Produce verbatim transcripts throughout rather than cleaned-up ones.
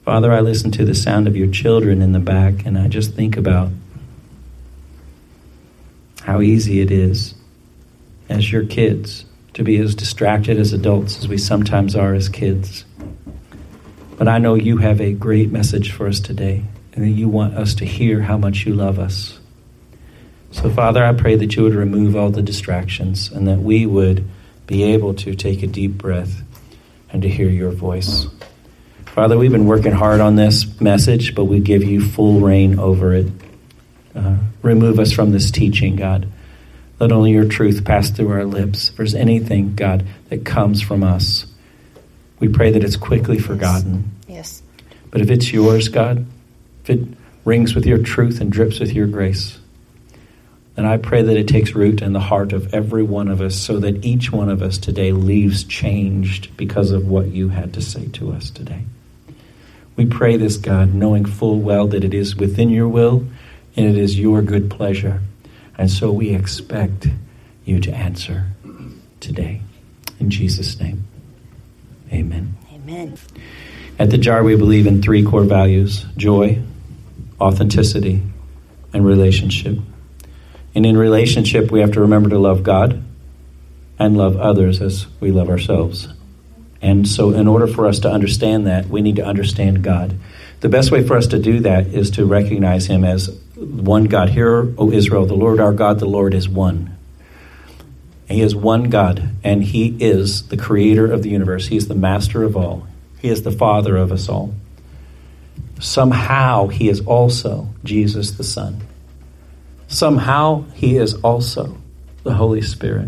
Father, I listen to the sound of your children in the back, and I just think about how easy it is as your kids to be as distracted as adults as we sometimes are as kids. But I know you have a great message for us today, and that you want us to hear how much you love us. So, Father, I pray that you would remove all the distractions and that we would be able to take a deep breath and to hear your voice. Father, we've been working hard on this message, but we give you full reign over it. Uh, remove us from this teaching, God. Let only your truth pass through our lips. If there's anything, God, that comes from us, we pray that it's quickly forgotten. Yes. But if it's yours, God, if it rings with your truth and drips with your grace, then I pray that it takes root in the heart of every one of us so that each one of us today leaves changed because of what you had to say to us today. We pray this, God, knowing full well that it is within your will and it is your good pleasure. And so we expect you to answer today. In Jesus' name, amen. Amen. At the Jar, we believe in three core values: joy, authenticity, and relationship. And in relationship, we have to remember to love God and love others as we love ourselves. And so in order for us to understand that, we need to understand God. The best way for us to do that is to recognize him as one God. Hear, O Israel, the Lord our God, the Lord is one. He is one God, and he is the creator of the universe. He is the master of all. He is the father of us all. Somehow he is also Jesus the Son. Somehow he is also the Holy Spirit.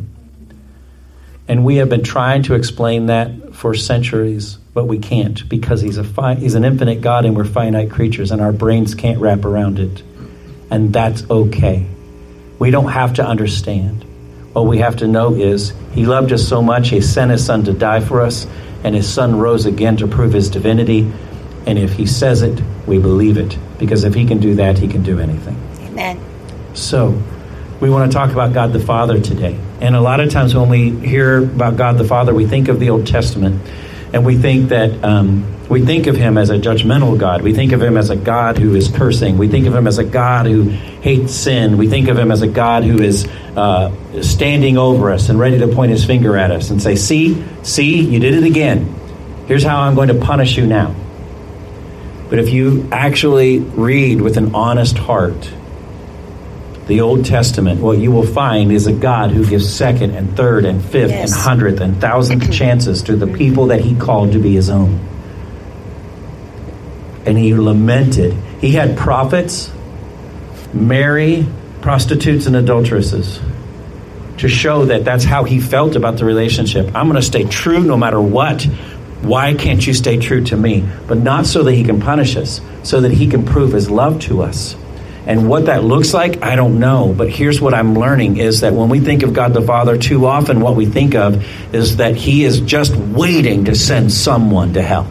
And we have been trying to explain that for centuries, but we can't, because he's a fi- he's an infinite God and we're finite creatures and our brains can't wrap around it. And that's okay. We don't have to understand. What we have to know is he loved us so much, he sent his son to die for us, and his son rose again to prove his divinity. And if he says it, we believe it, because if he can do that, he can do anything. Amen. So we want to talk about God the Father today. And a lot of times when we hear about God the Father, we think of the Old Testament, and we think that um, we think of him as a judgmental God. We think of him as a God who is cursing. We think of him as a God who hates sin. We think of him as a God who is uh, standing over us and ready to point his finger at us and say, see, see, you did it again. Here's how I'm going to punish you now. But if you actually read with an honest heart the Old Testament, what you will find is a God who gives second and third and fifth yes. and hundredth and thousandth chances to the people that he called to be his own. And he lamented. He had prophets marry prostitutes and adulteresses to show that that's how he felt about the relationship. I'm going to stay true no matter what. Why can't you stay true to me? But not so that he can punish us, so that he can prove his love to us. And what that looks like, I don't know. But here's what I'm learning is that when we think of God the Father, too often what we think of is that he is just waiting to send someone to hell.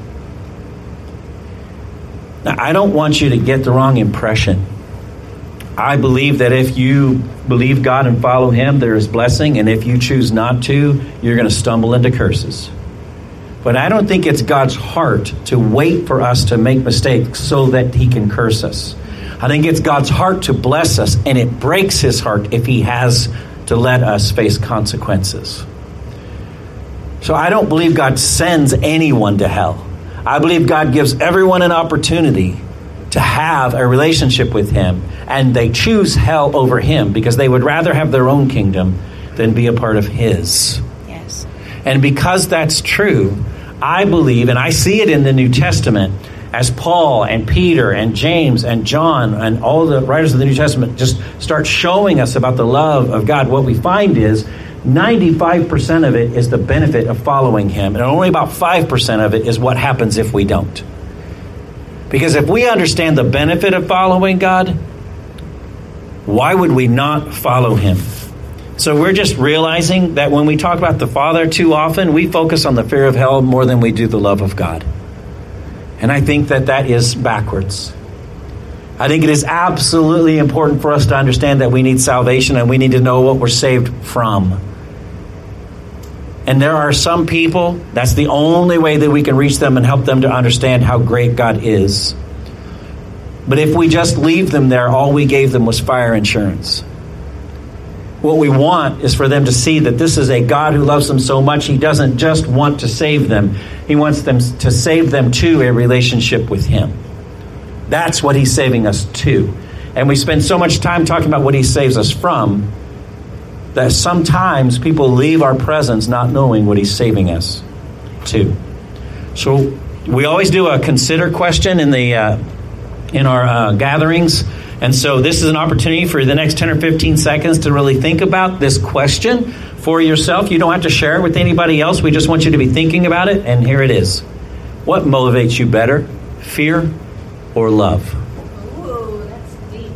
Now, I don't want you to get the wrong impression. I believe that if you believe God and follow him, there is blessing. And if you choose not to, you're going to stumble into curses. But I don't think it's God's heart to wait for us to make mistakes so that he can curse us. I think it's God's heart to bless us, and it breaks his heart if he has to let us face consequences. So I don't believe God sends anyone to hell. I believe God gives everyone an opportunity to have a relationship with him, and they choose hell over him because they would rather have their own kingdom than be a part of his. Yes. And because that's true, I believe, and I see it in the New Testament, as Paul and Peter and James and John and all the writers of the New Testament just start showing us about the love of God, what we find is ninety-five percent of it is the benefit of following him, and only about five percent of it is what happens if we don't. Because if we understand the benefit of following God, why would we not follow him? So we're just realizing that when we talk about the Father too often, we focus on the fear of hell more than we do the love of God. And I think that that is backwards. I think it is absolutely important for us to understand that we need salvation and we need to know what we're saved from. And there are some people, that's the only way that we can reach them and help them to understand how great God is. But if we just leave them there, all we gave them was fire insurance. What we want is for them to see that this is a God who loves them so much, he doesn't just want to save them. He wants them to save them to a relationship with him. That's what he's saving us to. And we spend so much time talking about what he saves us from that sometimes people leave our presence not knowing what he's saving us to. So we always do a consider question in the uh, in our uh, gatherings. And so this is an opportunity for the next ten or fifteen seconds to really think about this question for yourself. You don't have to share it with anybody else. We just want you to be thinking about it. And here it is. What motivates you better, fear or love? Ooh, that's deep.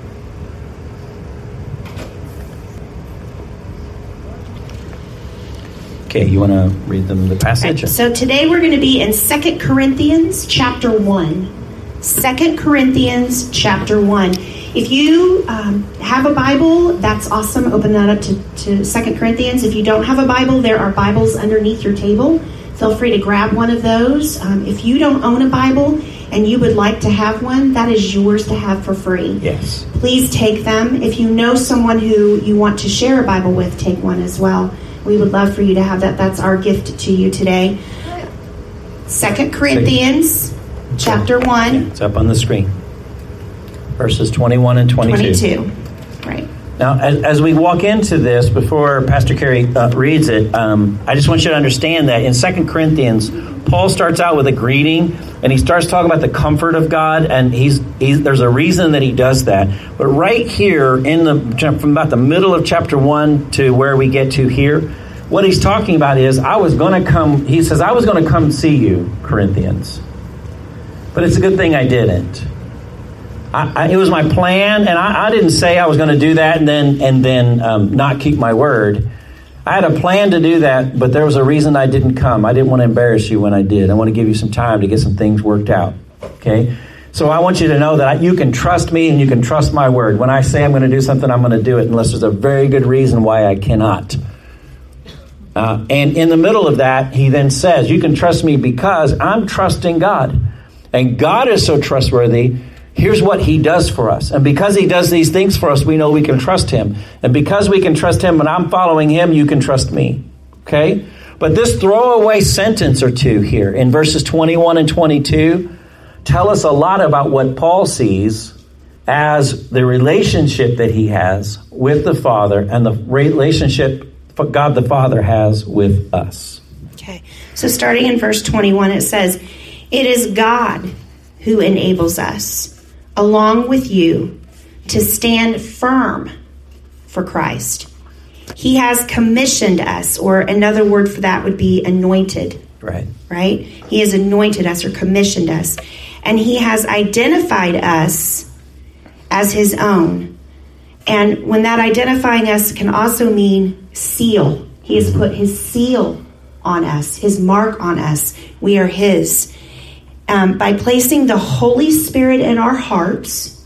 Okay, you want to read them the passage? Right. So today we're going to be in Second Corinthians chapter one. Second Corinthians chapter one. If you um, have a Bible, that's awesome. Open that up to, to Second Corinthians. If you don't have a Bible, there are Bibles underneath your table. Feel free to grab one of those. Um, if you don't own a Bible and you would like to have one, that is yours to have for free. Yes. Please take them. If you know someone who you want to share a Bible with, take one as well. We would love for you to have that. That's our gift to you today. Second Corinthians chapter one. Yeah, it's up on the screen. Verses twenty-one and twenty-two. twenty-two. Right. Now, as, as we walk into this, before Pastor Carey uh, reads it, um, I just want you to understand that in Second Corinthians, Paul starts out with a greeting, and he starts talking about the comfort of God, and he's, he's there's a reason that he does that. But right here, in the from about the middle of chapter one to where we get to here, what he's talking about is, I was going to come, he says, I was going to come see you, Corinthians. But it's a good thing I didn't. I, I, it was my plan, and I, I didn't say I was going to do that and then and then um, not keep my word. I had a plan to do that, but there was a reason I didn't come. I didn't want to embarrass you when I did. I want to give you some time to get some things worked out. Okay? So I want you to know that I, you can trust me and you can trust my word. When I say I'm going to do something, I'm going to do it unless there's a very good reason why I cannot. Uh, and in the middle of that, he then says, you can trust me because I'm trusting God. And God is so trustworthy. Here's what he does for us. And because he does these things for us, we know we can trust him. And because we can trust him and I'm following him, you can trust me. Okay? But this throwaway sentence or two here in verses twenty-one and twenty-two tell us a lot about what Paul sees as the relationship that he has with the Father and the relationship God the Father has with us. Okay. So starting in verse twenty-one, it says, it is God who enables us, along with you, to stand firm for Christ. He has commissioned us, or another word for that would be anointed. Right. Right? He has anointed us or commissioned us. And he has identified us as his own. And when that identifying us can also mean seal. He has put his seal on us, his mark on us. We are his. Um, by placing the Holy Spirit in our hearts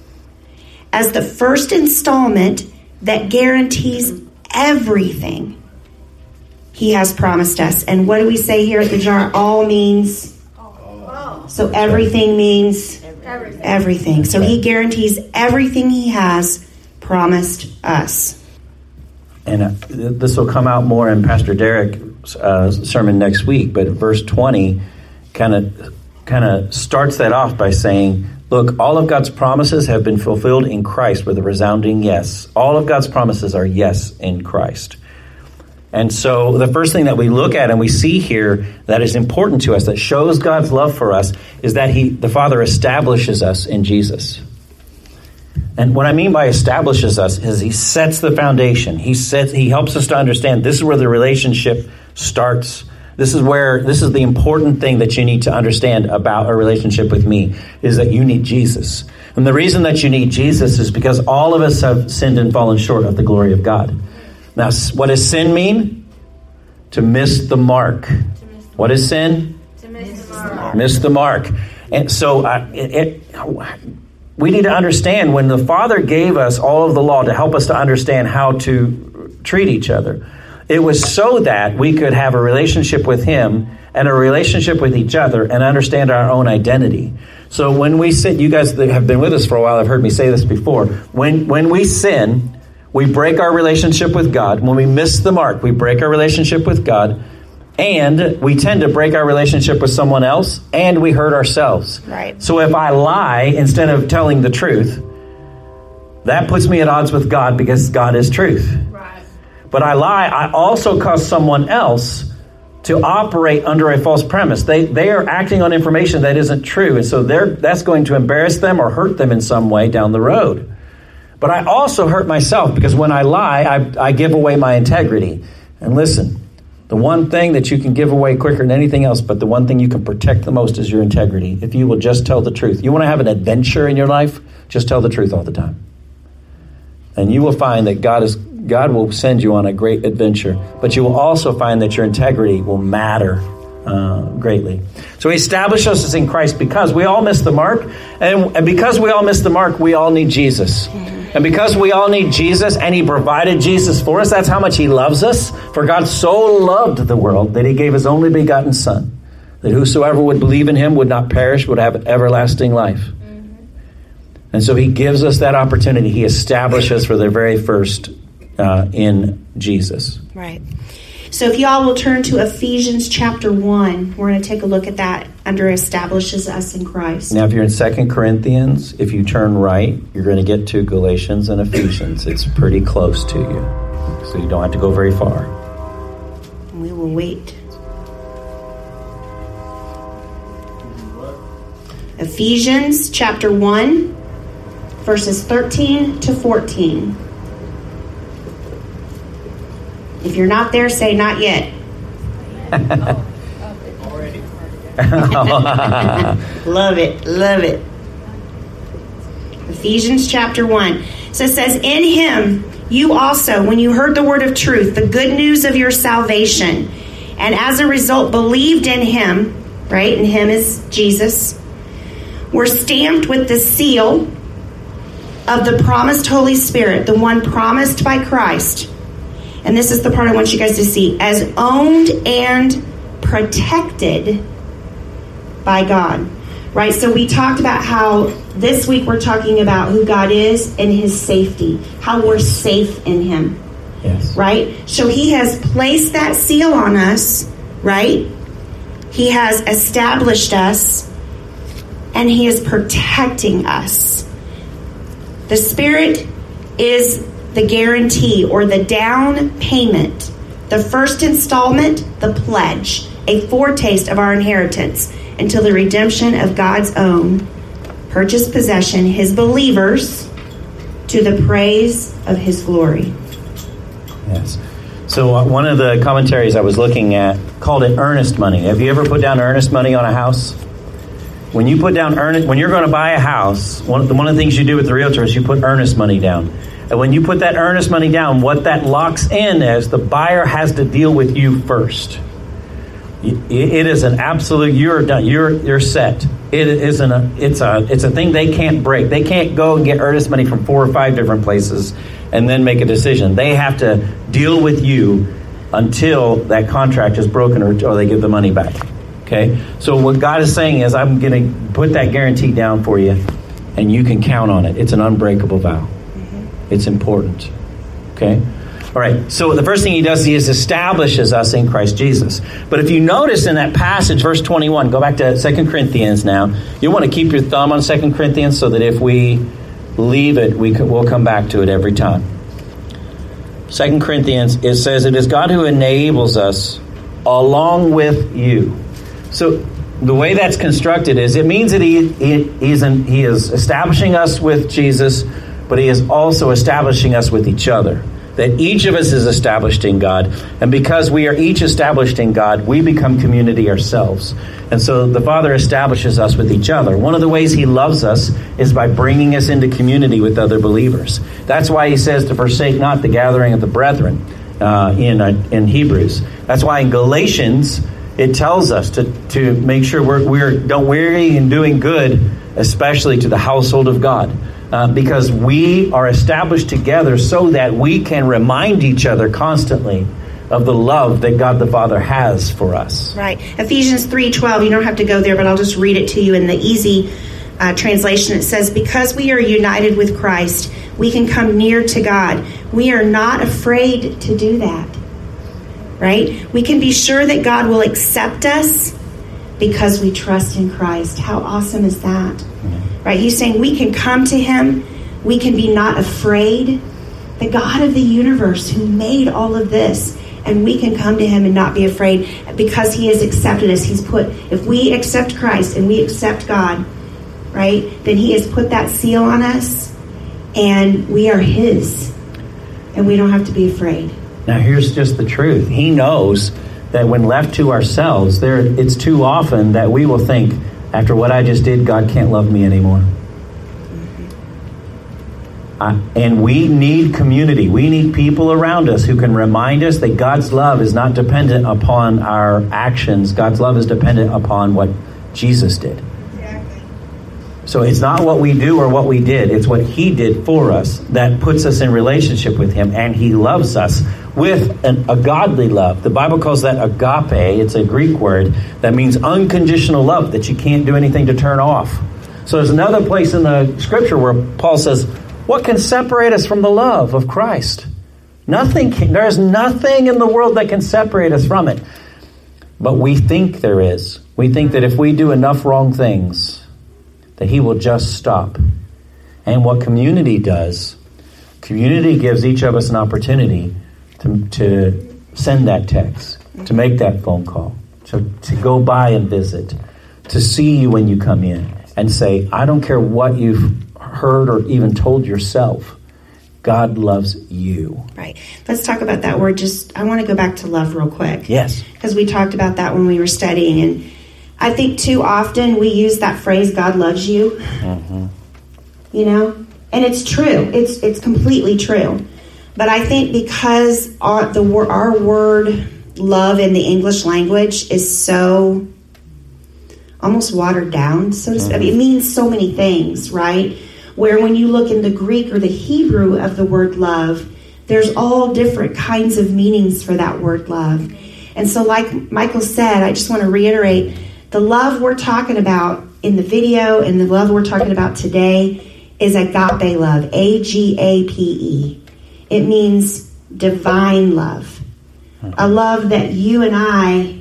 as the first installment that guarantees everything he has promised us. And what do we say here at the jar? All means, so everything means everything. everything. So he guarantees everything he has promised us. And uh, this will come out more in Pastor Derek's uh, sermon next week, but verse twenty kind of kind of starts that off by saying, look, all of God's promises have been fulfilled in Christ with a resounding yes. All of God's promises are yes in Christ. And so the first thing that we look at and we see here that is important to us, that shows God's love for us, is that he, the Father establishes us in Jesus. And what I mean by establishes us is he sets the foundation. He sets, he helps us to understand this is where the relationship starts. This is where, this is the important thing that you need to understand about a relationship with me, is that you need Jesus. And the reason that you need Jesus is because all of us have sinned and fallen short of the glory of God. Now, what does sin mean? To miss the mark. What is sin? To miss the mark. Miss the mark. And so uh, it, it, we need to understand when the Father gave us all of the law to help us to understand how to treat each other. It was so that we could have a relationship with him and a relationship with each other and understand our own identity. So when we sin, you guys that have been with us for a while have heard me say this before. When when we sin, we break our relationship with God. When we miss the mark, we break our relationship with God. And we tend to break our relationship with someone else, and we hurt ourselves. Right. So if I lie instead of telling the truth, that puts me at odds with God because God is truth. Right. But I lie, I also cause someone else to operate under a false premise. They they are acting on information that isn't true, and so they're that's going to embarrass them or hurt them in some way down the road. But I also hurt myself because when I lie, I, I give away my integrity. And listen, the one thing that you can give away quicker than anything else, but the one thing you can protect the most is your integrity. If you will just tell the truth. You want to have an adventure in your life? Just tell the truth all the time. And you will find that God is God will send you on a great adventure. But you will also find that your integrity will matter uh, greatly. So he established us as in Christ because we all miss the mark. And, and because we all miss the mark, we all need Jesus. And because we all need Jesus and he provided Jesus for us, that's how much he loves us. For God so loved the world that he gave his only begotten son, that whosoever would believe in him would not perish, would have everlasting life. Mm-hmm. And so he gives us that opportunity. He established us for the very first uh, in Jesus. Right. So if y'all will turn to Ephesians chapter one, we're going to take a look at that under establishes us in Christ. Now, if you're in Second Corinthians, if you turn right, you're going to get to Galatians and Ephesians. It's pretty close to you, so you don't have to go very far. We will wait. Ephesians chapter one, verses thirteen to fourteen. If you're not there, say not yet. Love it, love it. Ephesians chapter one. So it says, in him you also, when you heard the word of truth, the good news of your salvation, and as a result believed in him, right? And him is Jesus, were stamped with the seal of the promised Holy Spirit, the one promised by Christ. And this is the part I want you guys to see. As owned and protected by God. Right? So we talked about how this week we're talking about who God is and his safety. How we're safe in him. Yes. Right? So he has placed that seal on us. Right? He has established us. And he is protecting us. The Spirit is the guarantee or the down payment, the first installment, the pledge, a foretaste of our inheritance until the redemption of God's own purchased possession, his believers, to the praise of his glory. Yes. So uh, one of the commentaries I was looking at called it earnest money. Have you ever put down earnest money on a house? When you put down earnest, when you're going to buy a house, one of the, one of the things you do with the realtor is you put earnest money down. And when you put that earnest money down, what that locks in is the buyer has to deal with you first. It is an absolute. You're done. You're you're set. It isn't a. It's a. It's a thing they can't break. They can't go and get earnest money from four or five different places and then make a decision. They have to deal with you until that contract is broken or, or they give the money back. Okay. So what God is saying is, I'm going to put that guarantee down for you, and you can count on it. It's an unbreakable vow. It's important. Okay? All right. So the first thing he does is he establishes us in Christ Jesus. But if you notice in that passage, verse twenty-one, go back to Second Corinthians now. You want to keep your thumb on Second Corinthians so that if we leave it, we will come back to it every time. Second Corinthians, it says, it is God who enables us along with you. So the way that's constructed is it means that he, he, he's in, he is establishing us with Jesus, but he is also establishing us with each other. That each of us is established in God. And because we are each established in God, we become community ourselves. And so the Father establishes us with each other. One of the ways he loves us is by bringing us into community with other believers. That's why he says to forsake not the gathering of the brethren uh, in, uh, in Hebrews. That's why in Galatians, it tells us to, to make sure we're, we're don't weary in doing good, especially to the household of God. Uh, because we are established together so that we can remind each other constantly of the love that God the Father has for us. Right. Ephesians three twelve, you don't have to go there, but I'll just read it to you in the easy uh, translation. It says, because we are united with Christ, we can come near to God. We are not afraid to do that. Right? We can be sure that God will accept us because we trust in Christ. How awesome is that? Mm-hmm. Right? He's saying we can come to him. We can be not afraid. The God of the universe who made all of this, and we can come to him and not be afraid because he has accepted us. He's put, if we accept Christ and we accept God, right, then he has put that seal on us and we are his and we don't have to be afraid. Now here's just the truth. He knows that when left to ourselves, there it's too often that we will think, after what I just did, God can't love me anymore. Uh, and we need community. We need people around us who can remind us that God's love is not dependent upon our actions. God's love is dependent upon what Jesus did. Exactly. So it's not what we do or what we did. It's what he did for us that puts us in relationship with him. And he loves us with an, a godly love. The Bible calls that agape. It's a Greek word that means unconditional love that you can't do anything to turn off. So there's another place in the scripture where Paul says, what can separate us from the love of Christ? Nothing can, there's nothing in the world that can separate us from it. But we think there is. We think that if we do enough wrong things, that he will just stop. And what community does, community gives each of us an opportunity to, to send that text, to make that phone call, to, to go by and visit, to see you when you come in and say, I don't care what you've heard or even told yourself, God loves you. Right. Let's talk about that word. Just, I want to go back to love real quick. Yes. Because we talked about that when we were studying. And I think too often we use that phrase, God loves you. Mm-hmm. You know? And it's true. It's it's completely true. But I think because our, the, our word love in the English language is so almost watered down, so to speak. I mean, it means so many things, right? Where when you look in the Greek or the Hebrew of the word love, there's all different kinds of meanings for that word love. And so like Michael said, I just want to reiterate, the love we're talking about in the video and the love we're talking about today is agape love, A G A P E. It means divine love, a love that you and I,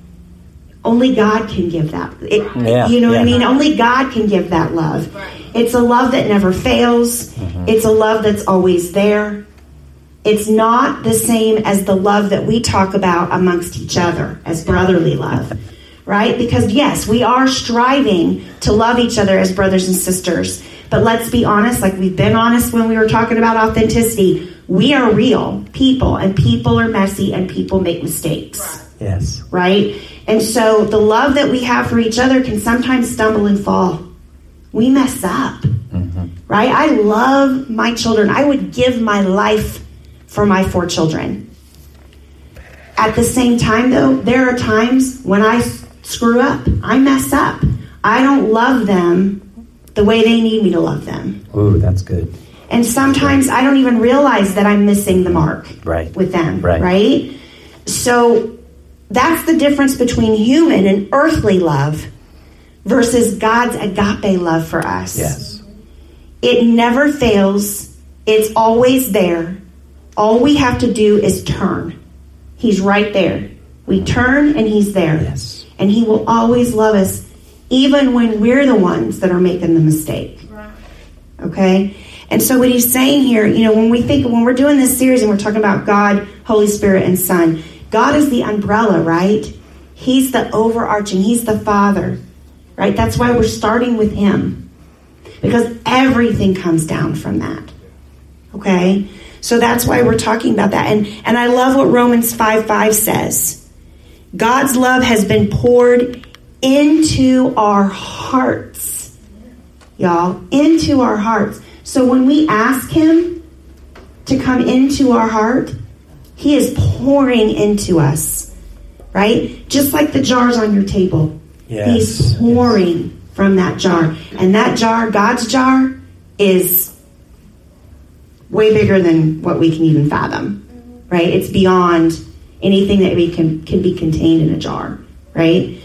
only God can give that. It, yeah, you know yeah. what I mean? Only God can give that love. It's a love that never fails. Mm-hmm. It's a love that's always there. It's not the same as the love that we talk about amongst each other as brotherly love, right? Because yes, we are striving to love each other as brothers and sisters. But let's be honest, like we've been honest when we were talking about authenticity, we are real people and people are messy and people make mistakes. Yes. Right? And so the love that we have for each other can sometimes stumble and fall. We mess up, mm-hmm. right? I love my children. I would give my life for my four children. At the same time, though, there are times when I screw up. I mess up. I don't love them the way they need me to love them. Ooh, that's good. And sometimes I don't even realize that I'm missing the mark right. with them, right? right? So that's the difference between human and earthly love versus God's agape love for us. Yes. It never fails. It's always there. All we have to do is turn. He's right there. We turn and he's there. Yes. And he will always love us, even when we're the ones that are making the mistake. Okay? And so what he's saying here, you know, when we think, when we're doing this series and we're talking about God, Holy Spirit, and Son, God is the umbrella, right? He's the overarching, he's the Father, right? That's why we're starting with him, because everything comes down from that, okay? So that's why we're talking about that. And, and I love what Romans five five says. God's love has been poured into our hearts, y'all, into our hearts. So when we ask him to come into our heart, he is pouring into us, right? Just like the jars on your table. Yes. He's pouring yes. from that jar. And that jar, God's jar, is way bigger than what we can even fathom, right? It's beyond anything that we can, can be contained in a jar, right?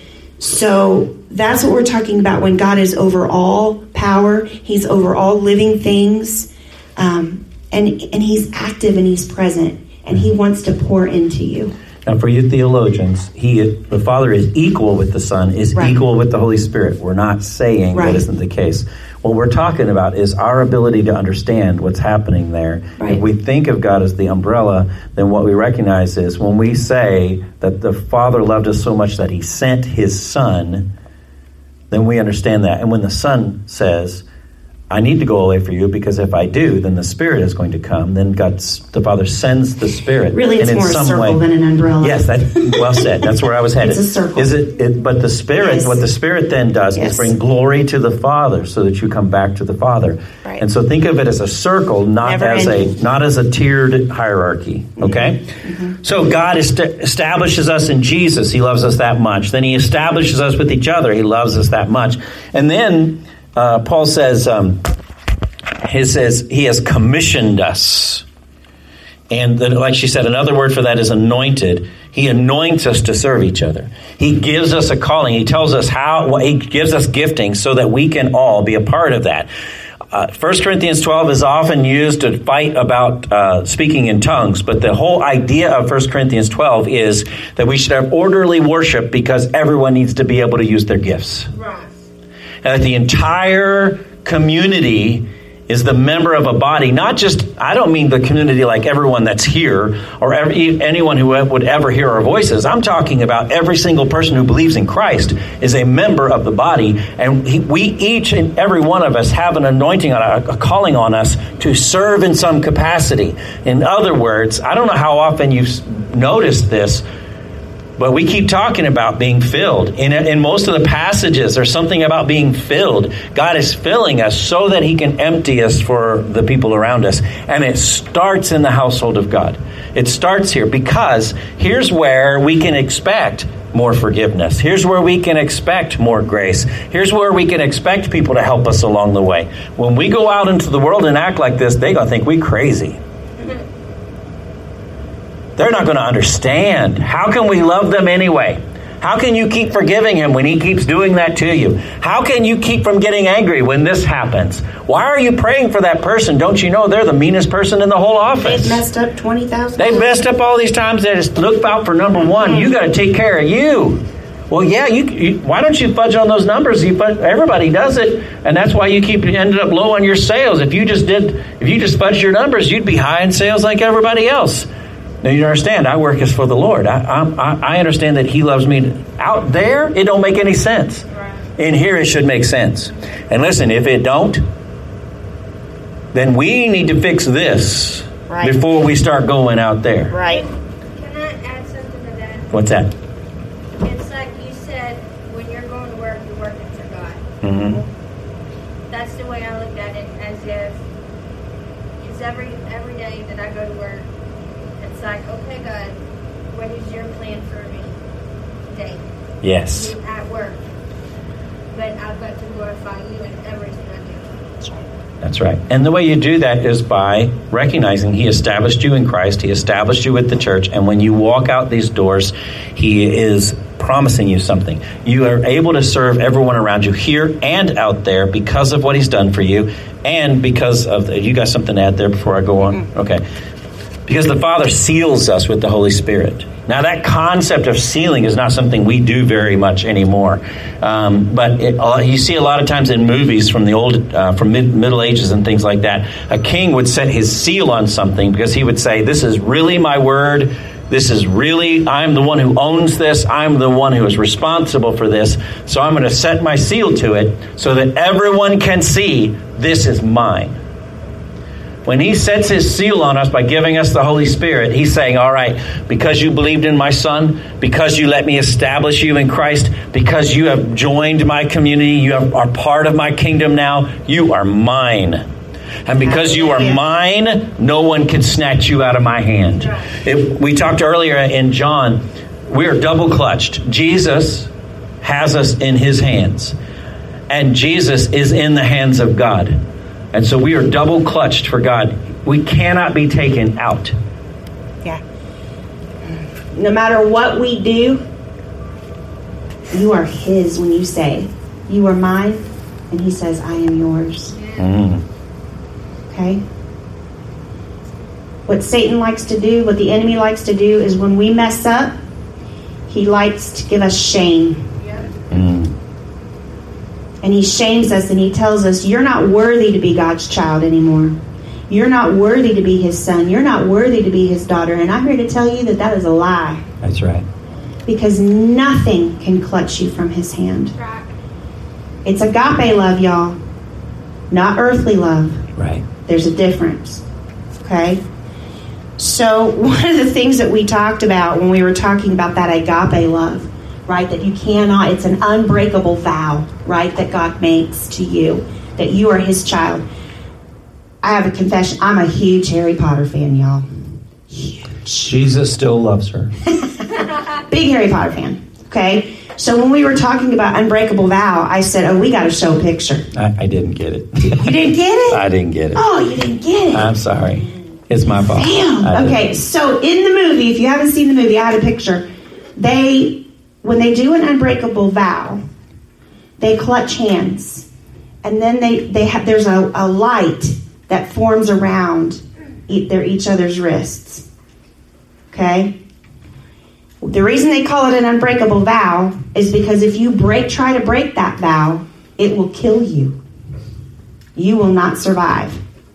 So that's what we're talking about when God is over all power. He's over all living things. Um, and, and he's active and he's present. And he wants to pour into you. Now, for you theologians, he, the Father is equal with the Son, is right. equal with the Holy Spirit. We're not saying right. that isn't the case. What we're talking about is our ability to understand what's happening there. Right. If we think of God as the umbrella, then what we recognize is when we say that the Father loved us so much that he sent his Son, then we understand that. And when the Son says, I need to go away for you because if I do, then the Spirit is going to come. Then God, the Father sends the Spirit. Really, it's and more in some a circle way, than an umbrella. Yes, that, well said. That's where I was headed. It's a circle. Is it, it? But the Spirit, yes. what the Spirit then does yes. is bring glory to the Father, so that you come back to the Father. Right. And so think of it as a circle, not Never as ending. a not as a tiered hierarchy. Okay. Mm-hmm. So God est- establishes us in Jesus. He loves us that much. Then He establishes us with each other. He loves us that much. And then uh, Paul says. Um, He says he has commissioned us. And then, like she said, another word for that is anointed. He anoints us to serve each other. He gives us a calling. He tells us how, he gives us gifting so that we can all be a part of that. Uh, First Corinthians twelve is often used to fight about uh, speaking in tongues, but the whole idea of First Corinthians twelve is that we should have orderly worship because everyone needs to be able to use their gifts. Right. And that the entire community is the member of a body, not just, I don't mean the community like everyone that's here or every, anyone who would ever hear our voices. I'm talking about every single person who believes in Christ is a member of the body. And he, we each and every one of us have an anointing, on a, a calling on us to serve in some capacity. In other words, I don't know how often you've noticed this, but we keep talking about being filled. In, in most of the passages, there's something about being filled. God is filling us so that he can empty us for the people around us. And it starts in the household of God. It starts here because here's where we can expect more forgiveness. Here's where we can expect more grace. Here's where we can expect people to help us along the way. When we go out into the world and act like this, they're going to think we crazy. They're not going to understand. How can we love them anyway? How can you keep forgiving him when he keeps doing that to you? How can you keep from getting angry when this happens? Why are you praying for that person? Don't you know they're the meanest person in the whole office? They've messed up twenty thousand They've messed up all these times. They just look out for number one. You got to take care of you. Well, yeah, you, you, why don't you fudge on those numbers? You, everybody does it, and that's why you keep ended up low on your sales. If you just did, if you just fudged your numbers, you'd be high in sales like everybody else. Now, you understand, I work as for the Lord. I, I, I understand that he loves me. Out there, it don't make any sense. In here, it should make sense. And listen, if it don't, then we need to fix this right. before we start going out there. Right. Can I add something to that? What's that? It's like you said, when you're going to work, you're working for God. Mm-hmm. That's the way I look at it, as if it's every every day that I go to work. It's like, okay, God, what is your plan for me today? Yes. Me at work. But I've got to glorify you in everything I do. That's right. That's right. And the way you do that is by recognizing he established you in Christ. He established you with the church. And when you walk out these doors, he is promising you something. You are able to serve everyone around you here and out there because of what he's done for you. And because of, you got something to add there before I go on? Mm-hmm. Okay. Because the Father seals us with the Holy Spirit. Now, that concept of sealing is not something we do very much anymore. Um, but it, uh, you see a lot of times in movies from the old, uh, from mid, Middle Ages and things like that, a king would set his seal on something because he would say, this is really my word. This is really, I'm the one who owns this. I'm the one who is responsible for this. So I'm going to set my seal to it so that everyone can see this is mine. When he sets his seal on us by giving us the Holy Spirit, he's saying, all right, because you believed in my Son, because you let me establish you in Christ, because you have joined my community, you have, are part of my kingdom now, you are mine. And because you are mine, no one can snatch you out of my hand. It, we talked earlier in John, we are double clutched. Jesus has us in his hands, and Jesus is in the hands of God. And so we are double clutched for God. We cannot be taken out. Yeah. no matter what we do, you are his when you say, you are mine, and he says, I am yours. Mm. Okay? What Satan likes to do, what the enemy likes to do, is when we mess up, he likes to give us shame. Mm. And he shames us and he tells us, you're not worthy to be God's child anymore. You're not worthy to be his son. You're not worthy to be his daughter. And I'm here to tell you that that is a lie. That's right. Because nothing can clutch you from his hand. Right. It's agape love, y'all. Not earthly love. Right. There's a difference. Okay? So one of the things that we talked about when we were talking about that agape love, right, that you cannot, it's an unbreakable vow, right, that God makes to you, that you are his child. I have a confession. I'm a huge Harry Potter fan, y'all. Huge. Jesus still loves her. Big Harry Potter fan. Okay? So when we were talking about unbreakable vow, I said, oh, we got to show a picture. I, I didn't get it. You didn't get it? I didn't get it. Oh, you didn't get it. I'm sorry. It's my fault. Damn. Okay, so in the movie, if you haven't seen the movie, I had a picture. They, when they do an unbreakable vow, they clutch hands. And then they, they have, there's a, a light that forms around e- their each other's wrists. Okay? The reason they call it an unbreakable vow is because if you break, try to break that vow, it will kill you. You will not survive.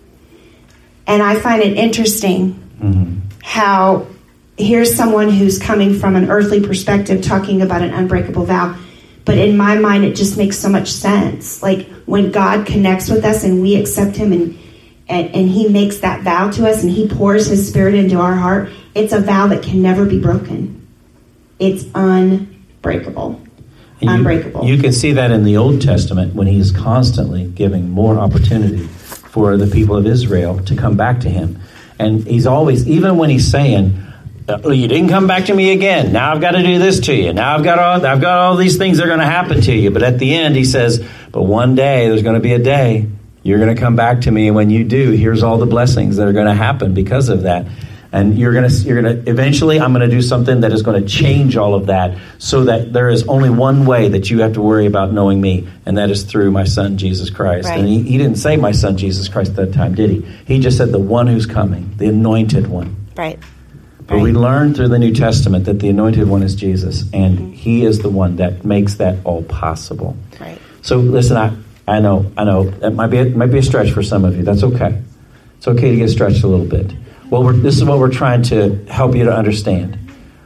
And I find it interesting mm-hmm. how here's someone who's coming from an earthly perspective talking about an unbreakable vow. But in my mind, it just makes so much sense. Like when God connects with us and we accept him and, and, and he makes that vow to us and he pours his spirit into our heart, it's a vow that can never be broken. It's unbreakable. You, unbreakable. You can see that in the Old Testament when he's constantly giving more opportunity for the people of Israel to come back to him. And he's always, even when he's saying, oh, you didn't come back to me again. Now I've got to do this to you. Now I've got all, I've got all these things that are going to happen to you. But at the end, he says, but one day, there's going to be a day, you're going to come back to me. And when you do, here's all the blessings that are going to happen because of that. And you're going to, you're going to, eventually I'm going to do something that is going to change all of that so that there is only one way that you have to worry about knowing me, and that is through my son, Jesus Christ. Right. And he, he didn't say my son, Jesus Christ at that time, did he? He just said the one who's coming, the anointed one. Right. But we learn through the New Testament that the anointed one is Jesus, and mm-hmm. he is the one that makes that all possible. Right. So listen, I, I know, I know, it might be, it might be a stretch for some of you. That's okay. It's okay to get stretched a little bit. Well, we're, this is what we're trying to help you to understand.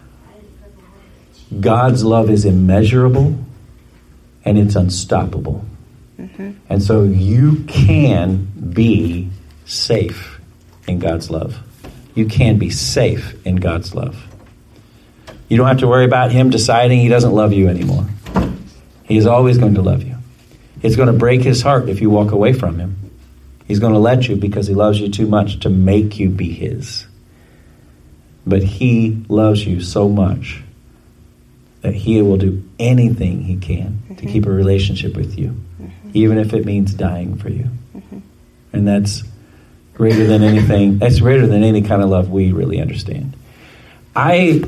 God's love is immeasurable and it's unstoppable. Mm-hmm. And so you can be safe in God's love. You can be safe in God's love. You don't have to worry about him deciding he doesn't love you anymore. He is always going to love you. It's going to break his heart if you walk away from him. He's going to let you because he loves you too much to make you be his. But he loves you so much that he will do anything he can mm-hmm. to keep a relationship with you, mm-hmm. even if it means dying for you. Mm-hmm. And that's greater than anything. That's greater than any kind of love we really understand. I...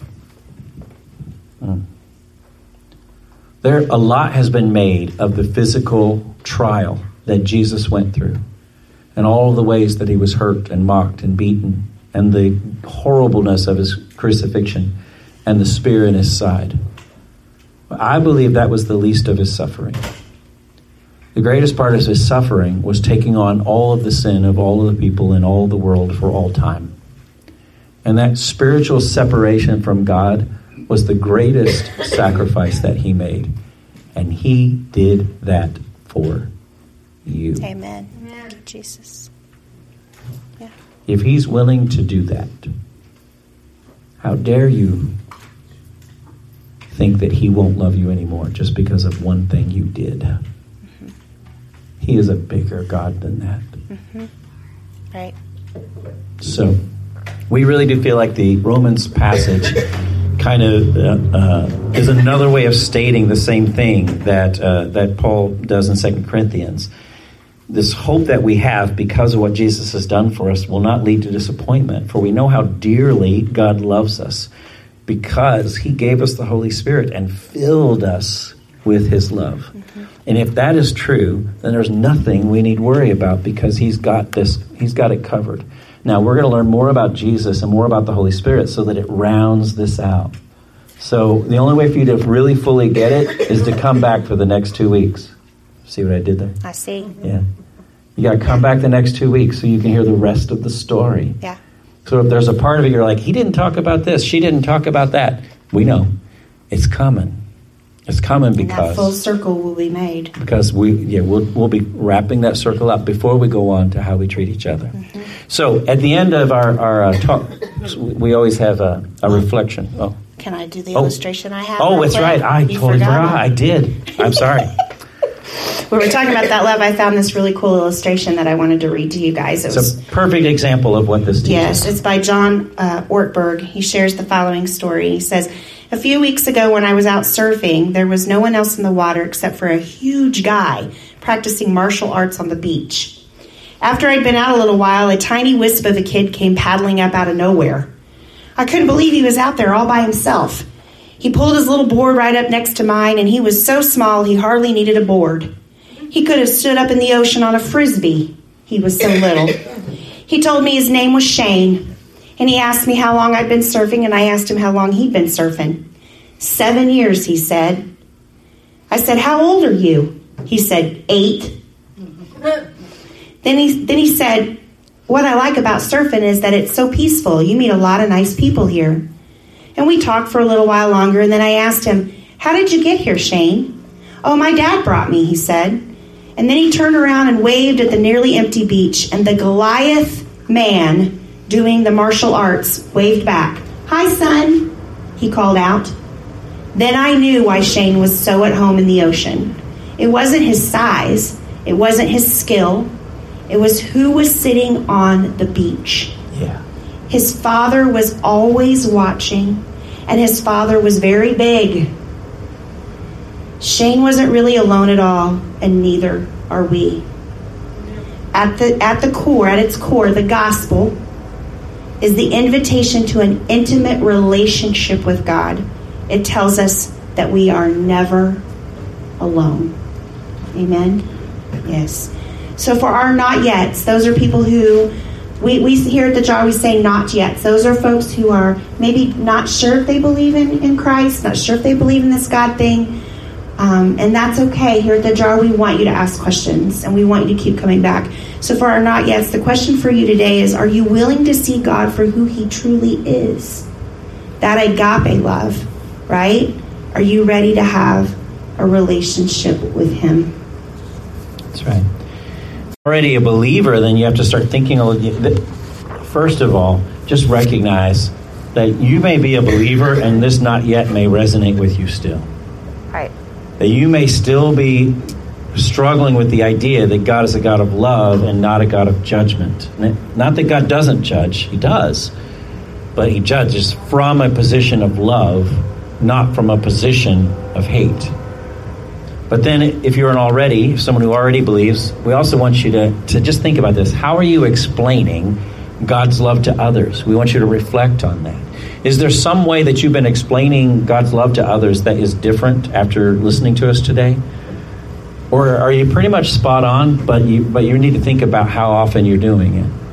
Hmm. There, a lot has been made of the physical trial that Jesus went through, and all the ways that he was hurt and mocked and beaten, and the horribleness of his crucifixion, and the spear in his side. I believe that was the least of his suffering. The greatest part of his suffering was taking on all of the sin of all of the people in all the world for all time. And that spiritual separation from God was the greatest sacrifice that he made. And he did that for you. Amen. Thank you, Jesus. Yeah. If he's willing to do that, how dare you think that he won't love you anymore just because of one thing you did? Mm-hmm. He is a bigger God than that. Mm-hmm. Right. So, we really do feel like the Romans passage kind of uh, uh, is another way of stating the same thing that uh, that Paul does in Second Corinthians. This hope that we have because of what Jesus has done for us will not lead to disappointment, for we know how dearly God loves us. because he gave us the Holy Spirit and filled us with his love. Mm-hmm. And if that is true, then there's nothing we need worry about because he's got this, he's got it covered. Now, we're going to learn more about Jesus and more about the Holy Spirit so that it rounds this out. So the only way for you to really fully get it is to come back for the next two weeks. See what I did there? I see. Yeah. You got to come back the next two weeks so you can hear the rest of the story. Yeah. So if there's a part of it you're like, he didn't talk about this, she didn't talk about that, we know. It's coming. It's coming because... And that full circle will be made. Because we, yeah, we'll, we'll be wrapping that circle up before we go on to how we treat each other. Mm-hmm. So at the end of our, our uh, talk, we always have a, a reflection. Oh. Can I do the oh. illustration I have? Oh, that's right. I you totally forgot. forgot. I did. I'm sorry. When we're talking about that love, I found this really cool illustration that I wanted to read to you guys. It it's was, a perfect example of what this teaches. Yes, it's by John uh, Ortberg. He shares the following story. He says, a few weeks ago when I was out surfing, there was no one else in the water except for a huge guy practicing martial arts on the beach. After I'd been out a little while, a tiny wisp of a kid came paddling up out of nowhere. I couldn't believe he was out there all by himself. He pulled his little board right up next to mine, and he was so small he hardly needed a board. He could have stood up in the ocean on a frisbee. He was so little. He told me his name was Shane, and he asked me how long I'd been surfing, and I asked him how long he'd been surfing. Seven years, he said. I said, how old are you? He said, eight. Then he, then he said, what I like about surfing is that it's so peaceful. You meet a lot of nice people here. And we talked for a little while longer, and then I asked him, how did you get here, Shane? Oh, my dad brought me, he said. And then he turned around and waved at the nearly empty beach, and the Goliath man doing the martial arts waved back. Hi, son, he called out. Then I knew why Shane was so at home in the ocean. It wasn't his size. It wasn't his skill. It was who was sitting on the beach. Yeah. His father was always watching, and his father was very big. Shane wasn't really alone at all, and neither are we. At the at the core, at its core, the gospel is the invitation to an intimate relationship with God. It tells us that we are never alone. Amen? Yes. So for our not yets, those are people who, we, we here at the jar, we say not yets. Those are folks who are maybe not sure if they believe in, in Christ, not sure if they believe in this God thing. Um, and that's okay. Here at the jar, we want you to ask questions, and we want you to keep coming back. So for our not yets, the question for you today is, are you willing to see God for who he truly is? That agape love, right? Are you ready to have a relationship with him? That's right. Already a believer, then you have to start thinking a little. First of all, just recognize that you may be a believer and this not yet may resonate with you still. Right. That you may still be struggling with the idea that God is a God of love and not a God of judgment. Not that God doesn't judge, he does, but he judges from a position of love, not from a position of hate. But then if you're an already, someone who already believes, we also want you to, to just think about this. How are you explaining God's love to others? We want you to reflect on that. Is there some way that you've been explaining God's love to others that is different after listening to us today? Or are you pretty much spot on, but you but you need to think about how often you're doing it?